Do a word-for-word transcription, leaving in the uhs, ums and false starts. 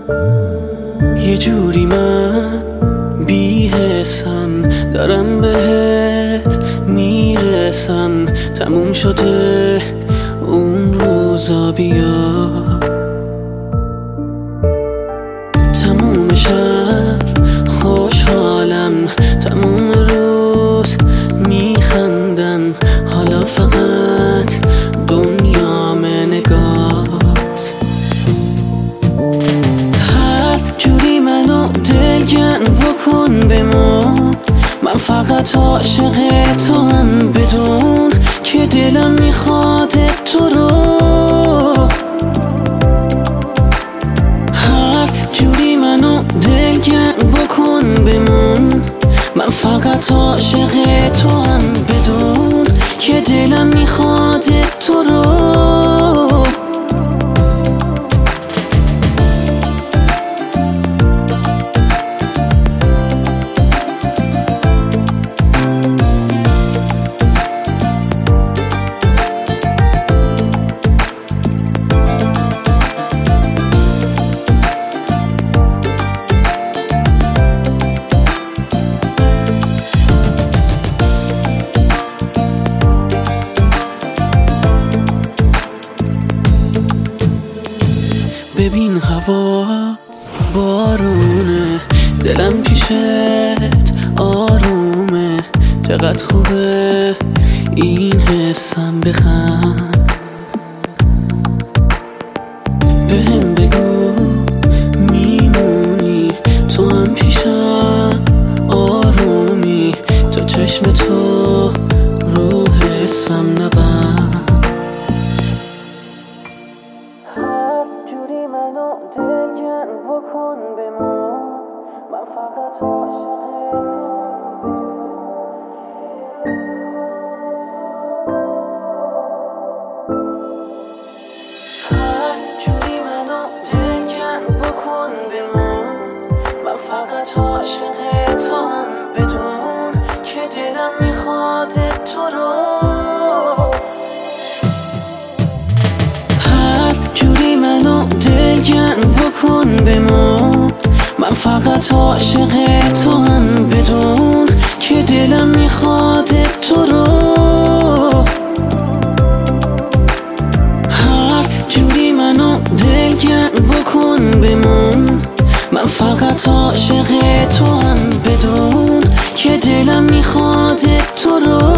یه جوری من بی‌حسم دارم بهت میرسم، تموم شده اون روزا، بیا تموم شب خوشحالم، تموم روز میخندم، حالا فقط دنیام نگات. هر جوری منو دلگرم بکن بمون، من فقط عاشق تو هم، بدون که دلم میخواد تو رو. هر جوری منو دلگرم بکن بمون، من فقط عاشق تو هم، بدون که دلم میخواد تو رو. ببین هوا بارونه، دلم پیشت آرومه، چقدر خوبه این حسم، بخند بهم بگو میمونی، تو هم پیشم آرومی، تا چشم تو رو حسم نبند. دلگرم بکن بمون، من فقط عاشق تو. هر جوری منو دلگرم بکن بمون، من فقط عاشق تو هم، بدون که دلم میخواد تو رو. هر جوری منو دلگرم بکن بمون، من فقط عاشق تو هم، بدون که دلم میخواد تو رو. هر جوری منو دلگرم بکن بمون، من فقط عاشق تو هم، بدون که دلم میخواد تو رو.